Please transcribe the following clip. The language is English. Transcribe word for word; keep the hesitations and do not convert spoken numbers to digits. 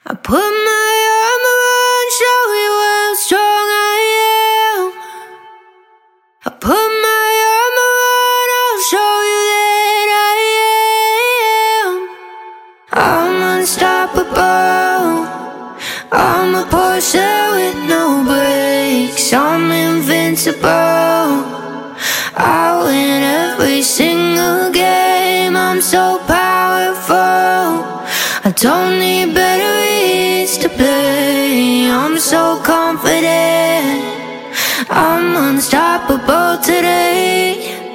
I put my armor on, show you how strong I am. I put my armor on, I'll show you that I am. I'm unstoppable. I'm a Porsche with no brakes. I'm invincible. I win every single game. I'm so powerful. I don't need batteries to play. I'm so confident. I'm unstoppable today.